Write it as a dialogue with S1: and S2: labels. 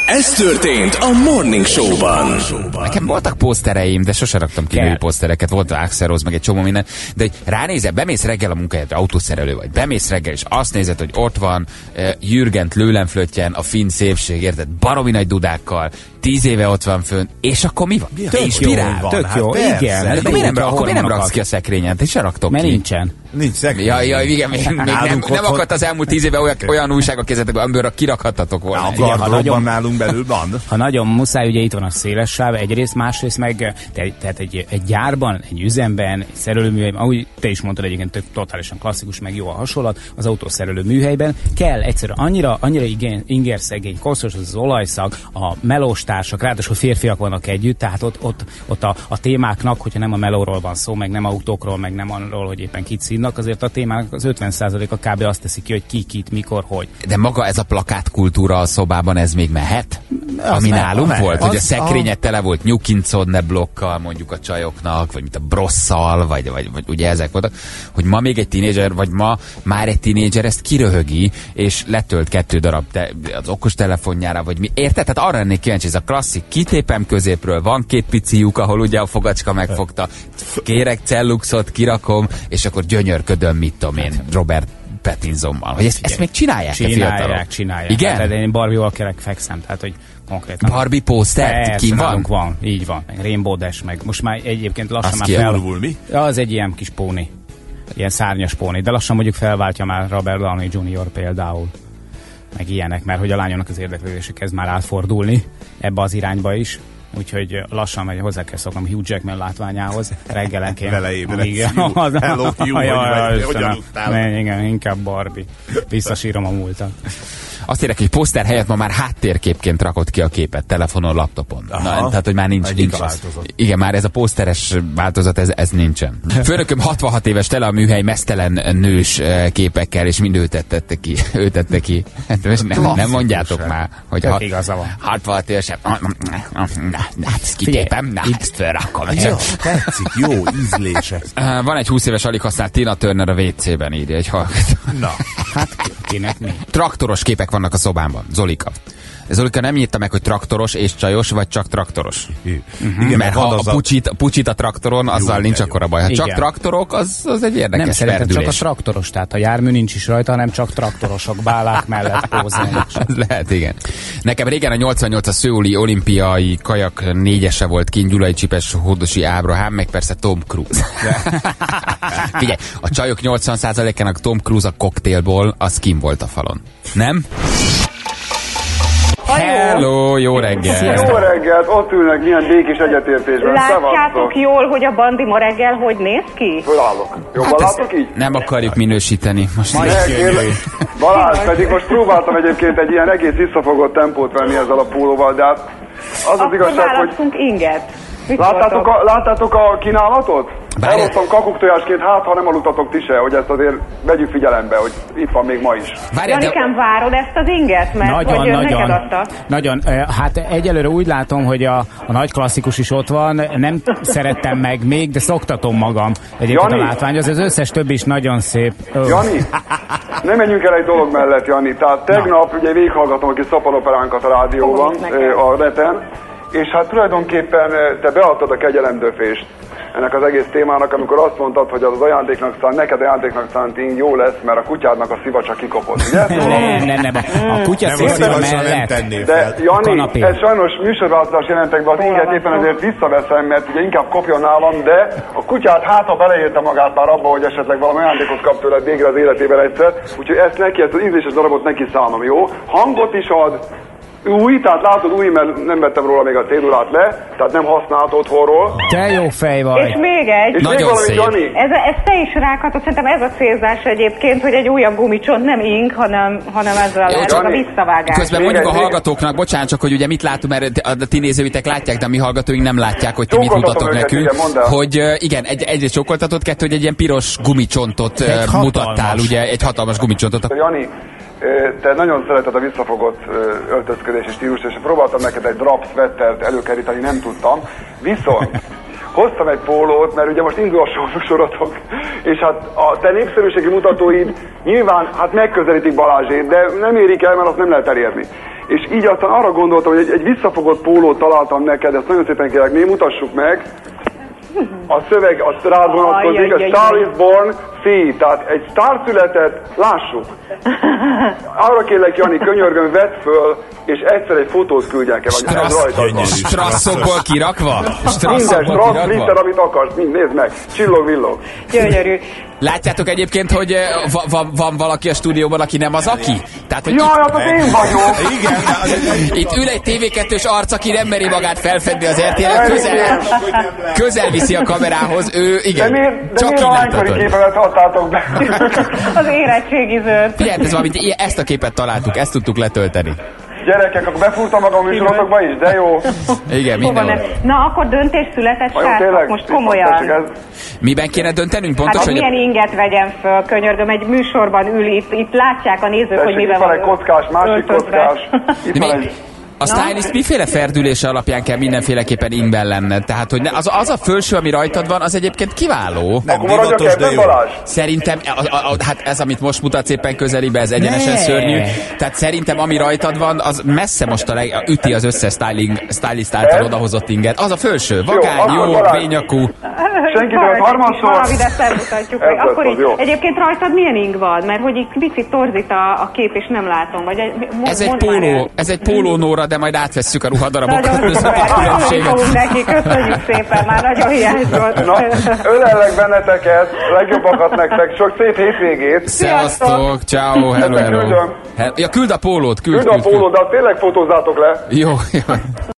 S1: Ez történt a Morning Show-ban.
S2: Nekem voltak posztereim, de sose raktam ki női posztereket, volt Axl Rose, meg egy csomó minden, de ránézel, bemész reggel a munkáját, autószerelő vagy, bemész reggel, és azt nézed, hogy ott van Jürgent Lőlenflöttyen, a finn szépség, érted, baromi nagy dudákkal, 10 éve ott van fönn, és akkor mi van? Inspirál.
S3: Tök jó, igen.
S2: Akkor miért nem raksz ki a szekrényet? És se raktok
S3: mert
S2: ki.
S3: nincsen.
S4: Nincs szekrény.
S2: Ja, igen, még nem akadt az elmúlt 10 éve olyan újságok kezetekben, amiből kirakhattatok volna.
S4: A gardróbban nálunk belül van.
S3: Ha nagyon muszáj, ugye itt van a széles sáv, egyrészt, másrészt meg, tehát egy gyárban, egy üzemben, egy szerelőműhelyben, ahogy te is mondtad, egyébként totálisan klasszikus, meg jó a hasonlat, az autószerelő műhelyben kell egyszerűen annyira ingerszegény, koszos az olajszag, a melós társak, ráadásul férfiak vannak együtt, tehát ott a témáknak, hogyha nem a melóról van szó, meg nem autókról, meg nem arról, hogy éppen kit színnak, azért a témának az 50%-a kb. Azt teszi ki, hogy kit, mikor, hogy.
S2: De maga ez a plakátkultúra a szobában, ez még mehet? Ami nálunk volt, hogy a szekrényet tele volt New Kids blokkal, mondjuk a csajoknak, vagy mint a Brosszal, vagy ugye ezek voltak, hogy ma még egy tínédzser, vagy ma már egy tínédzser ezt kiröhögi, és letölt 2 darab az okostelefonjára, vagy mi. Érted? Tehát arra lennék kíváncsi, ez a klasszik, kitépem középről, van 2 pici lyuk, ahol ugye a fogacska megfogta, kérek celluxot, kirakom, és akkor gyönyörködöm, mit tudom én, Robert Pattinsonmal. Hogy ezt még csinálják?
S3: Csinálják.
S2: Igen?
S3: Tehát én Barbie-val fekszem, tehát hogy konkrétan.
S2: Barbie poszter? Ki van?
S3: Így van. Rainbow Dash, meg most már egyébként lassan
S4: az
S3: már fel...
S4: Ja,
S3: az egy ilyen kis póni. Ilyen szárnyas póni. De lassan mondjuk felváltja már Robert Downey Jr. például. Meg ilyenek, mert hogy a lányomnak az érdeklődése kezd már átfordulni ebbe az irányba is. Úgyhogy lassan megy, hozzá kell szoknom Hugh Jackman látványához reggelenként.
S4: Vele ébredsz.
S3: Hello,
S4: Hugh, hogy aludtál?
S3: Igen, inkább Barbie. Visszasírom a múltat.
S2: Azt érek, hogy poszter helyett ma már háttérképként rakott ki a képet telefonon, laptopon. Na, tehát, hogy már nincs. Igen, már ez a poszteres változat, ez nincsen. Főnököm 66 éves, tele a műhely mesztelen nős képekkel, és mind ő tette ki. Nem mondjátok már, hogy 66 éves. Ezt kitépem, ezt felrakom.
S4: Tetszik, jó ízlések.
S2: Van egy 20 éves alig használt Tina Turner a WC-ben, írja egy hallgató.
S4: Na,
S3: hát kinek mi?
S2: Traktoros képek vannak a szobámban. Zolika. Zolika nem írta meg, hogy traktoros és csajos, vagy csak traktoros. Igen, mert ha a pucsit a traktoron, azzal nincs akkora baj. Ha csak traktorok, az egy érdekes
S3: nem szerintem
S2: ferdülés.
S3: Csak a traktoros, tehát a jármű nincs is rajta, hanem csak traktorosok, bálák mellett pózolnak.
S2: Lehet, igen. Nekem régen a 88 a szöuli olimpiai kajak 4-ese volt kint, Gyulai Csipes, Hódosi Ábrahám, meg persze Tom Cruise. Figyelj, a csajok 80%-ának Tom Cruise a koktélból, az kim volt a falon. Nem? Hello, jó reggel!
S5: Jó reggelt, ott ülnek milyen békés egyetértésben.
S6: Látjátok jól, hogy a Bandi ma reggel hogy néz ki?
S5: Fölállok. Jobban látok így?
S2: Nem akarjuk minősíteni. Most
S5: Balázs, pedig most próbáltam egyébként egy ilyen egész visszafogott tempót venni ezzel a pólóval, de hát az az igazság, hogy...
S6: választunk inget.
S5: Láttátok a kínálatot? Elhoztam kakuktojásként, ha nem aludtatok ti se, hogy ezt azért vegyük figyelembe, hogy itt van még ma is.
S6: Janikám, várod ezt az inget? Mert hogy neked adta?
S3: Nagyon. Hát egyelőre úgy látom, hogy a nagy klasszikus is ott van. Nem szerettem meg még, de szoktatom magam. Egyébként
S5: Jani?
S3: A látvány, az összes többi is nagyon szép.
S5: Jani, nem menjünk el egy dolog mellett, Jani. Tehát tegnap ugye végighallgatom a kis szapanoperánkat a rádióban, a reten, és hát tulajdonképpen te beadtad a kegyelemdöfést ennek az egész témának, amikor azt mondtad, hogy az ajándéknak szánt, neked ajándéknak szánt ing jó lesz, mert a kutyádnak a szivacsa kikopott, ugye?
S3: Nem. A kutya szívacsa mellett.
S5: De Jani, ez sajnos műsorváltozás jelentek be, az inget éppen ezért visszaveszem, mert ugye inkább kopjon nálam, de a kutyát ha beleérte magát már abba, hogy esetleg valami ajándékot kap tőle végre az életében egyszer, úgyhogy ezt az ízléses darabot neki szánom, jó? Hangot is ad, új, tehát látod új, mert nem vettem róla még a cédulát le, tehát nem használt otthonról.
S3: Te jó fej vagy.
S6: És még egy.
S5: És
S2: nagyon
S5: még valami, Jani.
S6: Ez te is rákatod, szerintem ez a célzás egyébként, hogy egy újabb gumicsont nem ink, hanem ezzel lehet a visszavágás.
S2: Közben mondjuk a hallgatóknak, bocsánat, csak hogy ugye mit látunk, mert a ti nézőitek látják, de a mi hallgatóink nem látják, hogy ti mit mutatok nekünk. Hogy igen, egyrészt csókoltatott, kettő, hogy egy ilyen piros gumicsontot mutattál, ugye, egy hatalmas gumicsontot.
S5: Jani, te nagyon szereted a visszafogott öltözködési stílust, és próbáltam neked egy drap sweatert előkeríteni, nem tudtam. Viszont hoztam egy pólót, mert ugye most indul a sorotok, és hát a te népszerűségi mutatóid nyilván hát megközelítik Balázsét, de nem érik el, mert azt nem lehet elérni. és így aztán arra gondoltam, hogy egy visszafogott pólót találtam neked, ezt nagyon szépen kérlek, mi mutassuk meg. A szöveg, a rád vonatkozik, a Star is Born, see, tehát egy sztár született, lássuk. Arra kérlek, Jani, könyörgöm, vedd föl, és egyszer egy fotót küldják el, ez rajtad van.
S2: Strasszokból kirakva?
S5: Minden strassz, glitter, amit akarsz, nézd meg, csillog-villog.
S6: Gyönyörű.
S2: Látjátok egyébként, hogy van valaki a stúdióban, aki nem az aki? Tehát, hogy
S5: jaj, az én vagyok!
S4: Igen.
S2: itt ül egy TV2-s arc, aki nem meri magát felfedni az RTL-en, közel viszi a kamerához, ő igen, csak így láthatod.
S5: Képemet adtátok be.
S6: Az érettségizőt.
S2: Figyelj, ez valamint, ezt a képet találtuk, ezt tudtuk letölteni.
S5: Gyerekek, akkor befúrtam magam műsorotokba is, de jó.
S2: Igen, mindenhol.
S6: Na, akkor döntés született, srácok, most komolyan.
S2: Miben kéne döntenünk? Pontos,
S6: hát, hogy milyen inget vegyem föl, könyörgöm, egy műsorban ül itt látják a nézők, hogy miben van.
S5: Itt van egy kockás, másik kockás. Itt van egy...
S2: A stylist miféle ferdülése alapján kell mindenféleképpen ingben lenned? Tehát, hogy az a felső, ami rajtad van, az egyébként kiváló.
S5: Nem, akkor maradjak ebben, Balázs?
S2: Szerintem, hát ez, amit most mutatsz éppen közelibe, ez egyenesen szörnyű. Tehát szerintem, ami rajtad van, az messze most üti az összes stylist által odahozott inget. Az a felső. Vagány, jó, bényakú.
S5: Senkitől harmadszor.
S6: Valamit ezt elmutatjuk meg. Akkor így, egyébként rajtad milyen ing van? Mert hogy itt picit torzít a kép, és nem látom. Vagy
S2: ez egy póló, Nóra, de majd átvesszük a ruhadarabokat.
S6: Nagyon szuper, neki, köszönjük szépen, már nagyon hiányzott.
S5: Na, ölellek benneteket, legjobbakat nektek, sok szép hétvégét.
S2: Szevasztok, ciao, hello. Ja, küld a pólót, küld
S5: a pólót, de azt tényleg fotózzátok le.
S2: Jó.